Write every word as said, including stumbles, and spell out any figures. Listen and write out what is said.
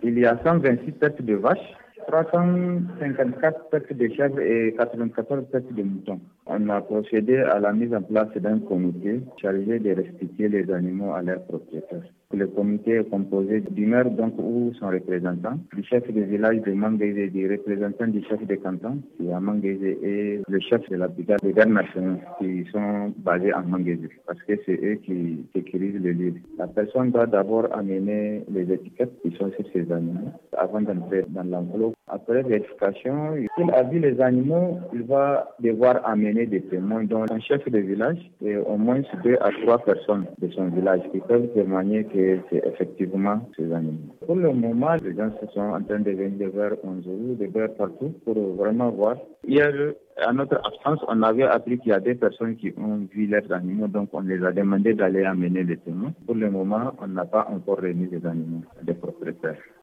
il y a cent vingt-six têtes de vaches, trois cent cinquante-quatre têtes de chèvres et quatre-vingt-quatorze têtes de moutons. On a procédé à la mise en place d'un comité chargé de restituer les animaux à leurs propriétaires. Le comité est composé du maire donc, ou son représentant, du chef de village de Manguézé, du représentant du chef de canton qui est à Manguézé et le chef de la brigade des gardes nationaux qui sont basés en Manguézé parce que c'est eux qui sécurisent le lieu. La personne doit d'abord amener les étiquettes qui sont sur ces animaux avant d'entrer dans l'enclos. Après vérification, s'il a vu les animaux, il va devoir amener des témoins, dont un chef de village et au moins deux à trois personnes de son village qui peuvent témoigner que c'est effectivement ces animaux. Pour le moment, les gens se sont en train de venir vers Onzou, de vers partout pour vraiment voir. Hier, à notre absence, on avait appris qu'il y a des personnes qui ont vu leurs animaux, donc on les a demandé d'aller amener les témoins. Pour le moment, on n'a pas encore remis les animaux des propriétaires.